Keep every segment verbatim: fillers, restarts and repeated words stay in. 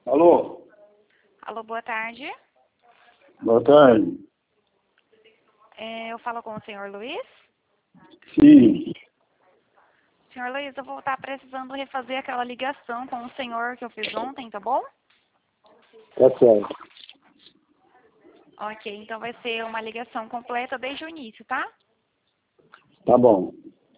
Alô? Alô, boa tarde. Boa tarde. É, eu falo com o senhor Luiz. Sim. Senhor Luiz, eu vou estar precisando refazer aquela ligação com o senhor que eu fiz ontem, tá bom? Tá certo. Ok, então vai ser uma ligação completa desde o início, tá? Tá bom.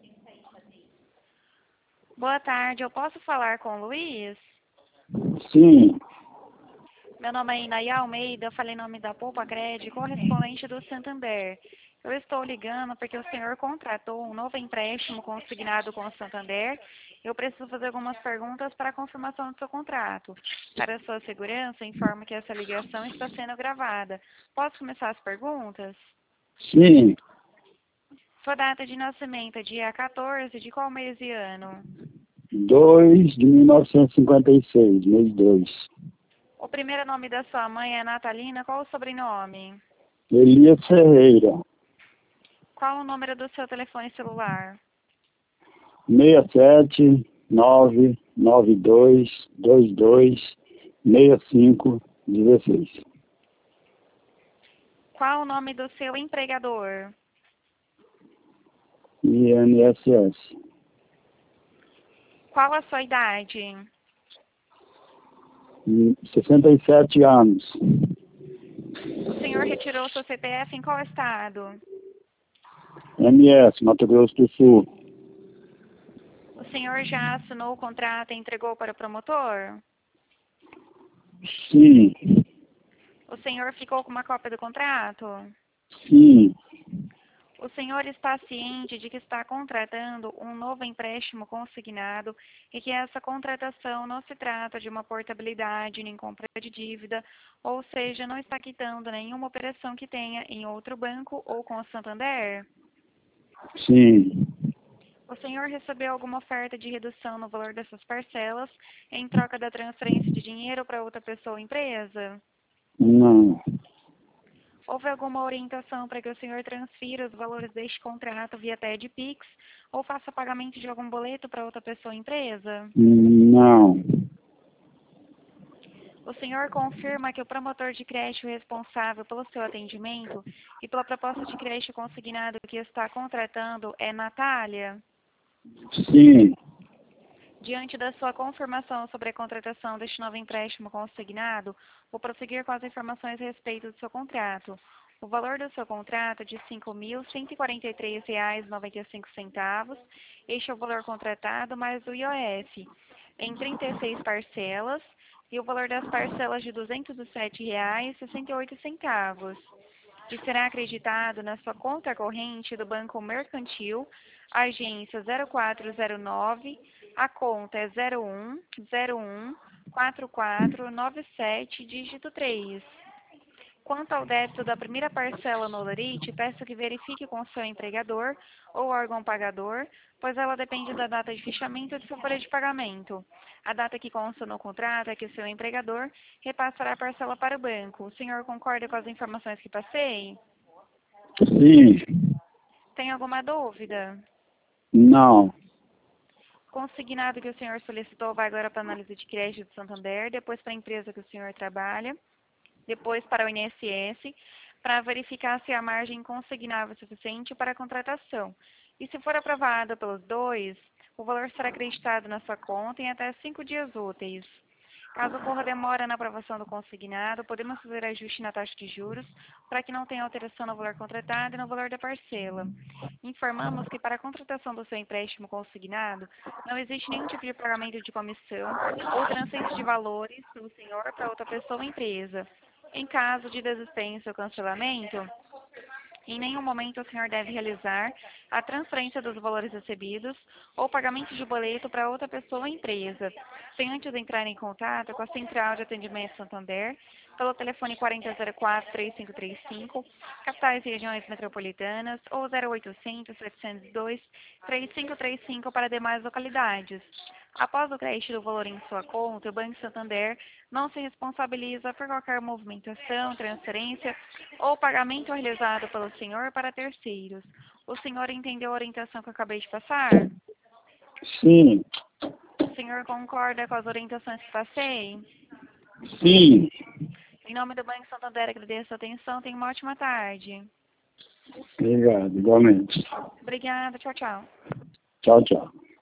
Boa tarde, eu posso falar com o Luiz? Sim. Meu nome é Inaia Almeida, eu falei em nome da Poupa Cred, correspondente do Santander. Eu estou ligando porque o senhor contratou um novo empréstimo consignado com o Santander. Eu preciso fazer algumas perguntas para a confirmação do seu contrato. Para a sua segurança, informo que essa ligação está sendo gravada. Posso começar as perguntas? Sim. Sua data de nascimento é dia quatorze de qual mês e ano? dois de mil novecentos e cinquenta e seis, mês dois. O primeiro nome da sua mãe é Natalina, qual o sobrenome? Elias Ferreira. Qual o número do seu telefone celular? seis sete nove nove dois dois dois seis cinco um seis. Qual o nome do seu empregador? I N S S. Qual a sua idade? sessenta e sete anos. O senhor retirou seu C P F em qual estado? M S, Mato Grosso do Sul. O senhor já assinou o contrato e entregou para o promotor? Sim. O senhor ficou com uma cópia do contrato? Sim. O senhor está ciente de que está contratando um novo empréstimo consignado e que essa contratação não se trata de uma portabilidade nem compra de dívida, ou seja, não está quitando nenhuma operação que tenha em outro banco ou com o Santander? Sim. O senhor recebeu alguma oferta de redução no valor dessas parcelas em troca da transferência de dinheiro para outra pessoa ou empresa? Não. Houve alguma orientação para que o senhor transfira os valores deste contrato via T E D Pix ou faça pagamento de algum boleto para outra pessoa ou empresa? Não. O senhor confirma que o promotor de crédito responsável pelo seu atendimento e pela proposta de crédito consignado que está contratando é Natália? Sim. Diante da sua confirmação sobre a contratação deste novo empréstimo consignado, vou prosseguir com as informações a respeito do seu contrato. O valor do seu contrato é de cinco mil cento e quarenta e três reais e noventa e cinco centavos. Este é o valor contratado mais o I O F, em trinta e seis parcelas, e o valor das parcelas de duzentos e sete reais e sessenta e oito centavos. Que será acreditado na sua conta corrente do Banco Mercantil, agência zero quatro zero nove, a conta é zero um zero um quatro quatro nove sete, dígito três. Quanto ao débito da primeira parcela no Lerite, peço que verifique com seu empregador ou órgão pagador, pois ela depende da data de fechamento de sua folha de pagamento. A data que consta no contrato é que o seu empregador repassará a parcela para o banco. O senhor concorda com as informações que passei? Sim. Tem alguma dúvida? Não. Consignado que o senhor solicitou vai agora para a análise de crédito do Santander, depois para a empresa que o senhor trabalha, depois para o I N S S, para verificar se a margem consignável é suficiente para a contratação. E se for aprovado pelos dois, o valor será acreditado na sua conta em até cinco dias úteis. Caso ocorra demora na aprovação do consignado, podemos fazer ajuste na taxa de juros para que não tenha alteração no valor contratado e no valor da parcela. Informamos que para a contratação do seu empréstimo consignado, não existe nenhum tipo de pagamento de comissão ou transferência de valores do senhor para outra pessoa ou empresa. Em caso de desistência ou cancelamento, em nenhum momento o senhor deve realizar a transferência dos valores recebidos ou pagamento de boleto para outra pessoa ou empresa, sem antes entrar em contato com a Central de Atendimento Santander, pelo telefone quarenta zero quatro, três cinco três cinco, capitais e regiões metropolitanas, ou zero oitocentos, setecentos e dois, três cinco três cinco para demais localidades. Após o crédito do valor em sua conta, o Banco Santander não se responsabiliza por qualquer movimentação, transferência ou pagamento realizado pelo senhor para terceiros. O senhor entendeu a orientação que eu acabei de passar? Sim. O senhor concorda com as orientações que passei? Sim. Em nome do Banco Santander, agradeço a atenção. Tenha uma ótima tarde. Obrigado, igualmente. Obrigada. Tchau, tchau. Tchau, tchau.